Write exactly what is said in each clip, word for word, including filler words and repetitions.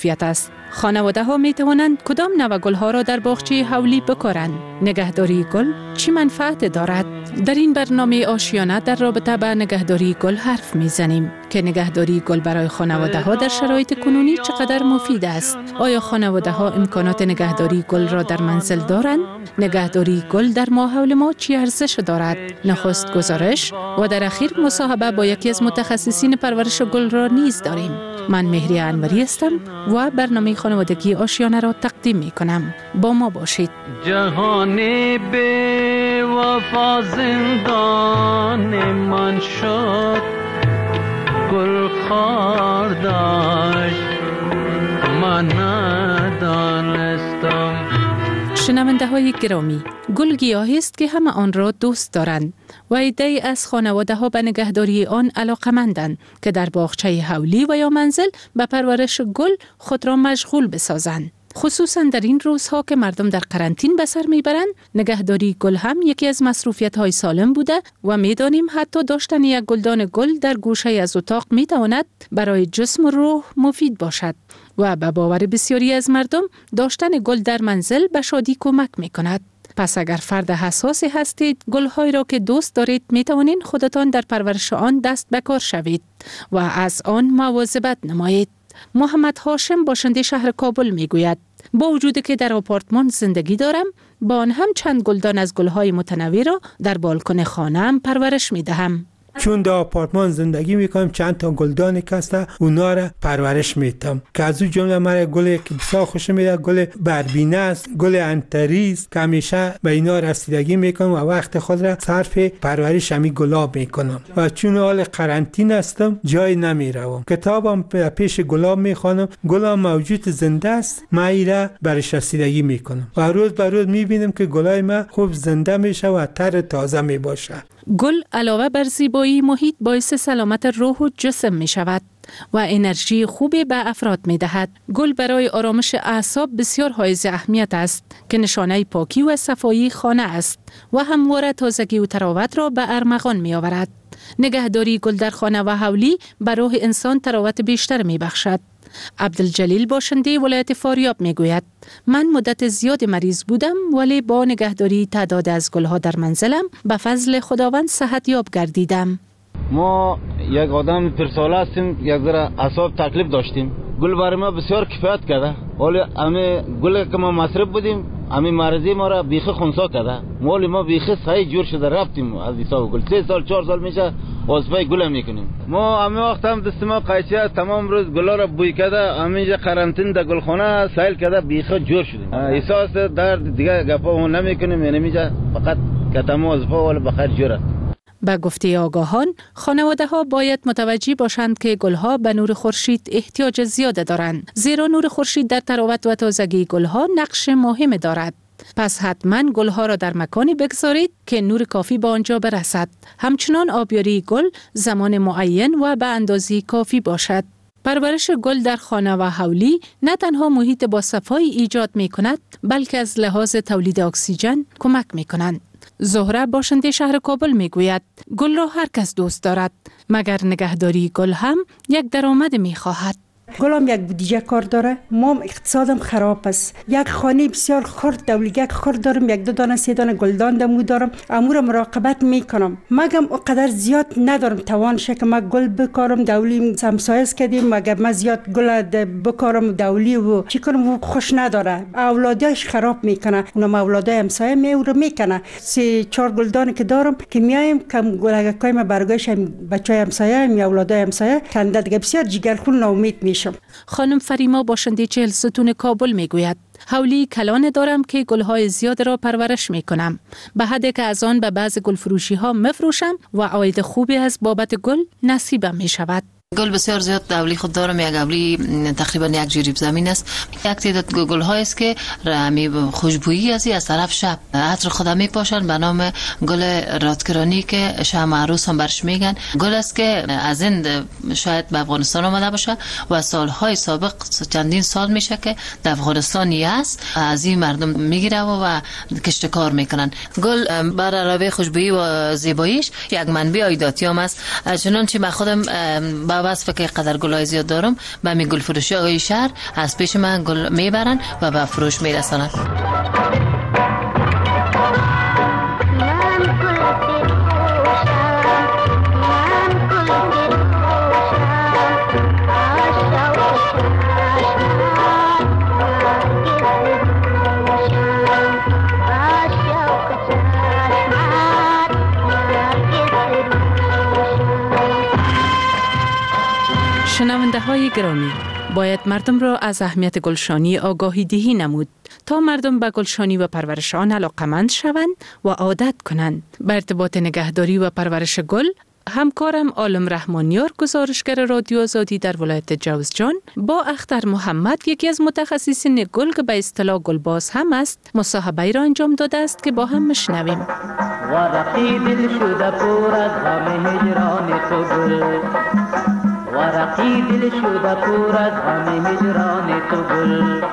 فیت است. خانواده ها می توانند کدام نوع گل ها را در باغچه حولی بکارند؟ نگهداری گل چی منفعت دارد؟ در این برنامه آشیانه در رابطه با نگهداری گل حرف می زنیم که نگهداری گل برای خانواده ها در شرایط کنونی چقدر مفید است. آیا خانواده ها امکانات نگهداری گل را در منزل دارند؟ نگهداری گل در ماحول ما چی ارزش دارد؟ نخست گزارش و در اخیر مصاحبه با یکی از متخصصین پرورش گل را نیز داریم. من مهری انوری هستم و برنامه خانوادگی آشیانه را تقدیم می کنم. با ما باشید. جهانی بی وفا زندان من شد، گل خار داشت من ندانستم. شنونده های گرامی، گل گیاهی است که همه آن را دوست دارند و عده‌ای از خانواده ها به نگهداری آن علاقه‌مندند که در باغچه حولی و یا منزل به پرورش گل خود را مشغول بسازند. خصوصا در این روزها که مردم در قرنطین به سر میبرند، نگهداری گل هم یکی از مصروفیت های سالم بوده و میدانیم حتی داشتن یک گلدان گل در گوشه از اتاق میتواند برای جسم و روح مفید باشد و به باور بسیاری از مردم داشتن گل در منزل به شادی کمک میکند. پس اگر فرد حساسی هستید، گل‌های را که دوست دارید میتوانید خودتان در پرورش آن دست به کار شوید و از آن مواظبت نمایید. محمد هاشم باشنده شهر کابل میگوید با وجودی که در آپارتمان زندگی دارم، با آن هم چند گلدان از گل‌های متنوع را در بالکن خانه‌ام پرورش میدهم. چون در آپارتمان زندگی میکنم، چند تا گلدانی کسته اونا را پرورش میدم که از اون جمله مرا گلی که بسیار خوش میاد گل بربینه است، گل انتریز که همیشه به اینا رسیدگی میکنم و وقت خود را صرف پرورش همی گلاب میکنم. و چون حال قرنطینه هستم جای نمیروم، کتابم پیش گلاب میخوانم، گلاب موجود زنده است، من ایرا برش رسیدگی میکنم و روز به روز میبینم که گلای من خوب زنده میشه و تر تازه میباشه. گل علاوه بر زیبایی محیط باعث سلامت روح و جسم می شود و انرژی خوبی به افراد می دهد. گل برای آرامش اعصاب بسیار حائز اهمیت است که نشانه پاکی و صفایی خانه است و همواره تازگی و تراوت را به ارمغان می آورد. نگهداری گل در خانه و حولی به روح انسان تراوت بیشتر می بخشد. عبدالجلیل باشنده ولایت فاریاب می گوید من مدت زیاد مریض بودم، ولی با نگهداری تعداد از گلها در منزلم به فضل خداوند صحتیاب گردیدم. ما یک آدم پرساله هستیم، یک ذره اعصاب تکلیف داشتیم. گل برای ما بسیار کفایت کرده، ولی همه گل که ما مصرف بودیم همین مرضی ما را بیخی خونسا کرده. مولی ما بیخی صحیح جور شده رفتیم از حساب گل. سه سال چهار سال میشه وظیفه گل میکنیم. ما همه وقت هم دست ما قیچی تمام روز گلا را بوی کرده، همینجا قرنطین در گلخانه سیل کرده بیخی جور شدیم. احساس درد دیگه گپا نمیکنیم، یعنی میجا فقط کتم وظیفه ولی بخیر جوره. به گفته آگاهان، خانواده ها باید متوجه باشند که گلها به نور خورشید احتیاج زیاده دارند، زیرا نور خورشید در تراوت و تازگی گلها نقش مهم دارد. پس حتما گلها را در مکانی بگذارید که نور کافی به آنجا برسد. همچنان آبیاری گل زمان معین و به اندازه کافی باشد. پرورش گل در خانه و حولی نه تنها محیط با صفایی ایجاد می کند، بلکه از لحاظ تولید اکسیژن کمک می کنند. زهره باشنده شهر کابل می گوید گل را هر کس دوست دارد، مگر نگهداری گل هم یک درآمد می خواهد. گلم یک بودجه کار داره، ما اقتصادم خراب است. یک خانه بسیار خرد دولی یک خرد دارم، یک دو دانه سه دانه گلدان دمو دارم، امور مراقبت میکنم. مگم اونقدر زیاد ندارم توانش که ما گل بکارم دولی همسایه کردیم، مگر ما زیاد گل بکارم دولی و چی کنم و خوش نداره، اولادش خراب میکنه، اونم اولادای همسایه میور میکنه. سه چهار گلدان که دارم که میایم کم گلگکای ما برگاش بچهای همسایه می اولادای همسایه کنده دیگه بسیار جگرخون ناامید میشه. خانم فریما باشنده چهل ستون کابل میگوید حولی کلان دارم که گلهای زیاد را پرورش میکنم، به حدی که از آن به بعض گلفروشی ها مفروشم و عاید خوبی از بابت گل نصیبم میشود. گل بسیار زیاد دولی خود دارم، یک اولی تقریبا یک جریب زمین است. یک تعداد گل های است که رمی خوشبویی ازی از طرف شب عطر خودم میپاشن به نام گل رادکرانی که شمع عروس هم برش میگن. گل است که از هند شاید به افغانستان آمده باشه و سالهای سابق چندین سال میشه که در افغانستانی است، از این مردم میگیره و کشت کار میکنن. گل برای علاوه خوشبویی و زیباییش یک منبع عایداتی هم است، چنانچه من خودم با وصف که قدر گلای زیاد دارم به می گل فروشی های شهر از پیش من گل میبرن و به فروش میرسانن. شنونده های گرامی، باید مردم را از اهمیت گلشانی آگاهی دهی نمود تا مردم به گلشانی و پرورش آن علاقمند شوند و عادت کنند. به ارتباط نگهداری و پرورش گل، همکارم عالم رحمانیار، گزارشگر رادیو آزادی در ولایت جوزجان، با اختر محمد، یکی از متخصصین گل که به اصطلاح گلباز هم است، مصاحبه را انجام داده است که با هم میشنویم. ورقی دل شده پر از غم هجران تو گل، ورقی دل شده پر از غم هجران تو گل،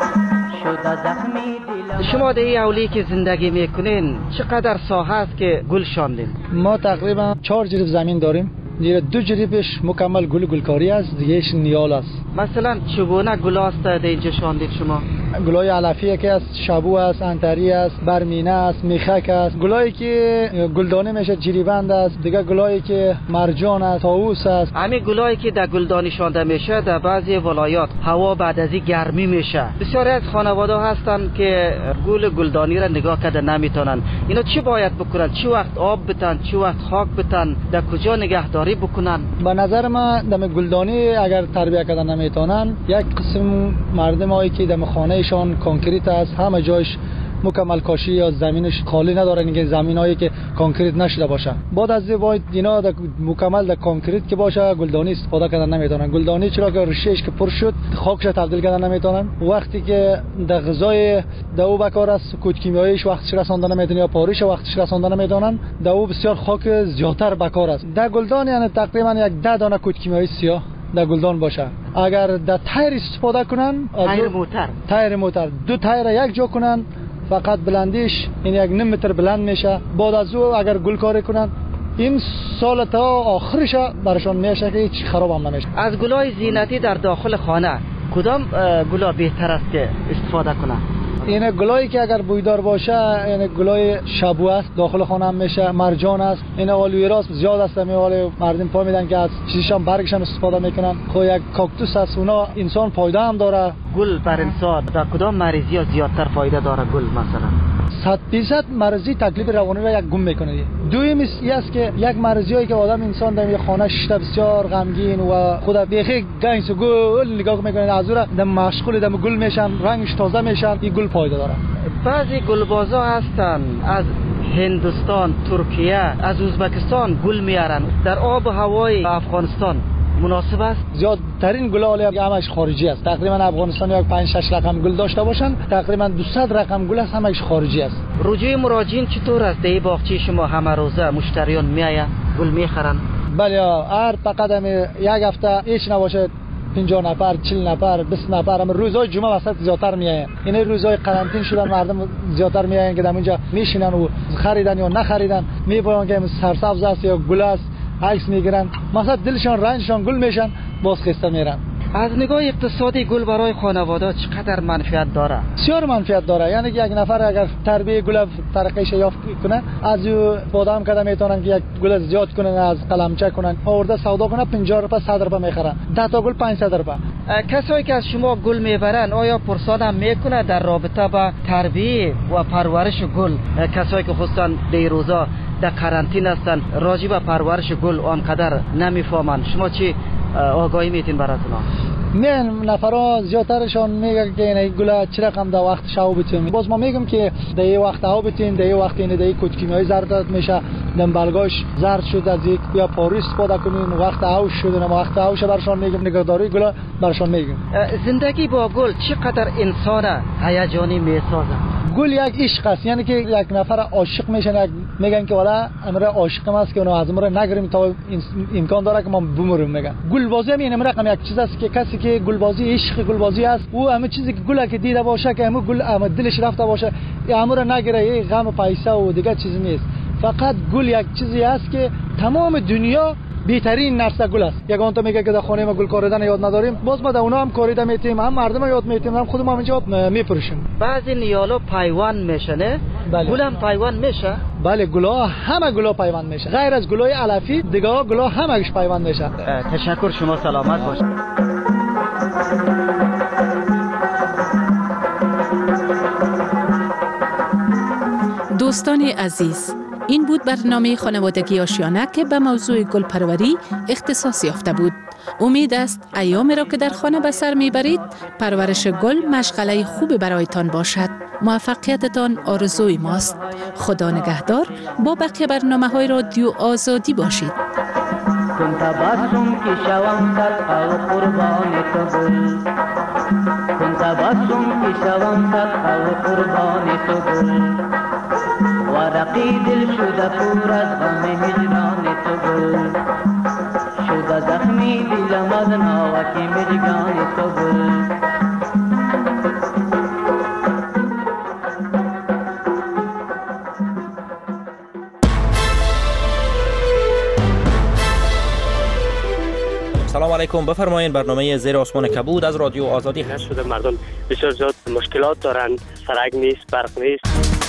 شده زخمی دل. شما در این اولی که زندگی میکنین چقدر ساحه است که گل شاندین؟ ما تقریبا چهار جریب زمین داریم. دیگه دو جریبش مکمل گل گلکاری است، دیگهش نیال است. مثلا چگونه گل است در اینجا شاندید شما؟ گلای علفی که است، شابو است، انتری است، برمینه است، میخک است. گلایی که گلدانی میشه جریبند است. دیگه گلایی که مرجان است، طاووس است. همین گلایی که در گلدانی شانده میشه در بعضی ولایات هوا بعد از این گرمی میشه. بسیاری از خانواده هستن که گل گلدانی را نگاه کرده نمیتونن. اینا چی باید بکنن؟ چی وقت آب بتن، چی وقت خاک بتن، در کجا نگهداری بکنن؟ به نظر من دم گلدانی اگر تربیت کردن نمیتونن، یک قسم مردم هایی که دم خانه شان کانکریت است، همه جایش مکمل کاشی یا زمینش خالی نداره، اینکه زمینایی که کانکریت نشده باشه. بعد از باید اینا مکمل در کانکریت که باشه گلدانی استفاده کردن نمیتونن. گلدانی چرا که ریشهش که پر شد خاکش تبدیل کردن نمیتونن. وقتی که در غذای دو بکار است کود کیمیاییش وقتش رساندن نمیتونن یا پاریش وقتش رساندن نمیتونن، دو بسیار خاک زیادتر بکار است. در گلدان یعنی تقریبا یک ده دانه کود کیمیایی سیاه در گلدان باشه. اگر در تایر استفاده کنن، تایر موتر تایر موتر دو تایر یک جا کنن، فقط بلندیش این یک نیم متر بلند میشه. بعد از او اگر گل کاری کنن این سال تا آخرش برشان میشه که هیچ خراب هم نمیشه. از گلای زینتی در داخل خانه کدام گلا بهتر است که استفاده کنن؟ این گلایی که اگر بویدار باشه، این گلای شابو است، داخل خانه هم میشه. مرجان است، این آلوی راست زیاد است، میواله مردم پا میدن که از چیزشان برگش هم استفاده میکنن. خو یک کاکتوس است، اونا انسان فایده هم داره. گل بر انسان در کدام مریضی ها زیادتر فایده داره گل مثلا؟ صد درصد مرضی تکلیف روانی را یک گم میکنه. دویم است که یک مرضی هایی که آدم انسان در خانه شته بسیار غمگین و خدا بیخی گنس گل نگاه میکنه، از اون دم مشغول دم گل میشن، رنگش تازه میشن، این گل فایده داره. بعضی گلبازا هستن از هندوستان، ترکیه، از ازبکستان گل میارن. در آب و هوای افغانستان مناسب است؟ زیادترین گل‌ها همش خارجی است. تقریبا افغانستان یک پنج شش رقم گل داشته باشن، تقریبا دویست رقم گل است، همش خارجی است. رجوع مراجعین چطور است؟ در باغچه شما همه روزه مشتریان میآیند گل میخرن؟ بله، هر فقط هم یک هفته هیچ نباشه پنجاه نفر، چهل نفر، بیست نفر، هم روزهای جمعه وسط زیادتر میآیند. این روزهای قرنطینه شدن مردم زیادتر میآیند که در اونجا میشینن و خریدن یا نخریدن، میبینن که سرسبز است یا گل است، عکس میگیرن، مثلا دلشان رنجشان گل میشن، باز خسته میرن. از نگاه اقتصادی گل برای خانواده چقدر منفعت داره؟ بسیار منفعت داره. یعنی یک نفر اگر تربیت گل ترقیش یافت کنه، از او بادام کده میتونن که یک گل زیاد کنن، از قلمچه کنن، آورده سودا کنه، پنجاه روپیه صد روپیه میخرن، ده تا گل پانصد روپیه. کسایی که از شما گل میبرن آیا پرسان هم میکنه در رابطه با تربیت و پرورش گل؟ کسایی که خصوصا در روزا در قرنطینه هستن راجع به پرورش گل آنقدر نمیفهمن، شما چی آگاهی میتین براتون؟ من نفرا زیادترشان میگن که این گل چه رقم در وقت شو بتیم. باز ما میگم که در این وقت ها بتین، در این وقت این در این کود کیمیایی زرد میشه، دم بلگاش زرد شد، از یک یا پاریس استفاده کنین، وقت هاوش شده، ما وقت هاوش برشان میگم، نگهداری گل برشان میگم. زندگی با گل چقدر انسان هیجانی میسازه؟ گل یک عشق است، یعنی که یک نفر عاشق میشن، میگن که والا امر عاشقم است که اونو از امر نگیریم تا امکان داره که ما بمریم. میگن گلبازی هم این رقم یک چیز است که کسی که گلبازی عشق گلبازی است، او همه چیزی که گل که دیده باشه که همه گل همه دلش رفته باشه، امر نگیره، غم و پیسه و دیگه چیزی نیست. فقط گل یک چیزی است که تمام دنیا بهترین نرسه گل است. یگان تو میگه که در خانه ما گل کاریدن یاد نداریم، باز ما در اونا هم کاریده میتیم، هم مردم یاد میتیم، هم خودمون هم اینجا میفروشیم. بعضی نیالا پیوند میشه نه؟ بله. گل هم پیوند میشه؟ بله گلا همه گلا پیوند میشه. غیر از گلای علفی دیگه گلا همه‌اش پیوند میشه. تشکر، شما سلامت باشید. دوستان عزیز، این بود برنامه خانوادگی آشیانه که به موضوع گل پروری اختصاص یافته بود. امید است ایامی را که در خانه به سر میبرید پرورش گل مشغله خوبی برایتان باشد. موفقیتتان آرزوی ماست. خدا نگهدار. با بقیه برنامه های رادیو آزادی باشید. کن تبسم که شوم صدقه و قربان تو گل، کن تبسم که شوم صدقه و قربان تو گل، ورقی دل شده پر از غم هجران تو گل، شده زخمی دلم از ناوک مژگان تو گل. سلام علیکم، بفرمایید. برنامه زیر آسمان کبود از رادیو آزادی هست. شده مردم بسیار زیاد مشکلات دارند، سرک نیست، برق نیست.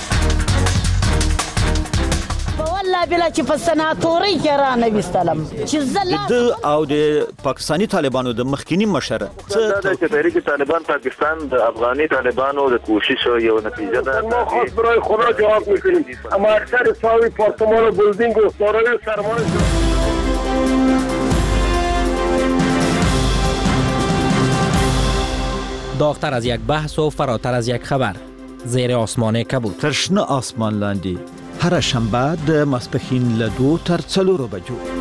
والله بلا چې په سناتوري کې را نه وستلم چې زله د او د پاکستاني طالبانو د مخکینی مشر څه د تحریک طالبان پاکستان د افغاني طالبانو د کوشش یو نتیجه ده. ما خاص برای خدا جواب میکنیم، اما اکثر ساوی پارتمان و بلدینگ و دارای سرمایه داغتر از یک بحث و فراتر از یک خبر. زیر آسمان کبود. ترشنه آسمان لاندی. هر شنبه د ماسپښین له دوه تر څلورو بجو.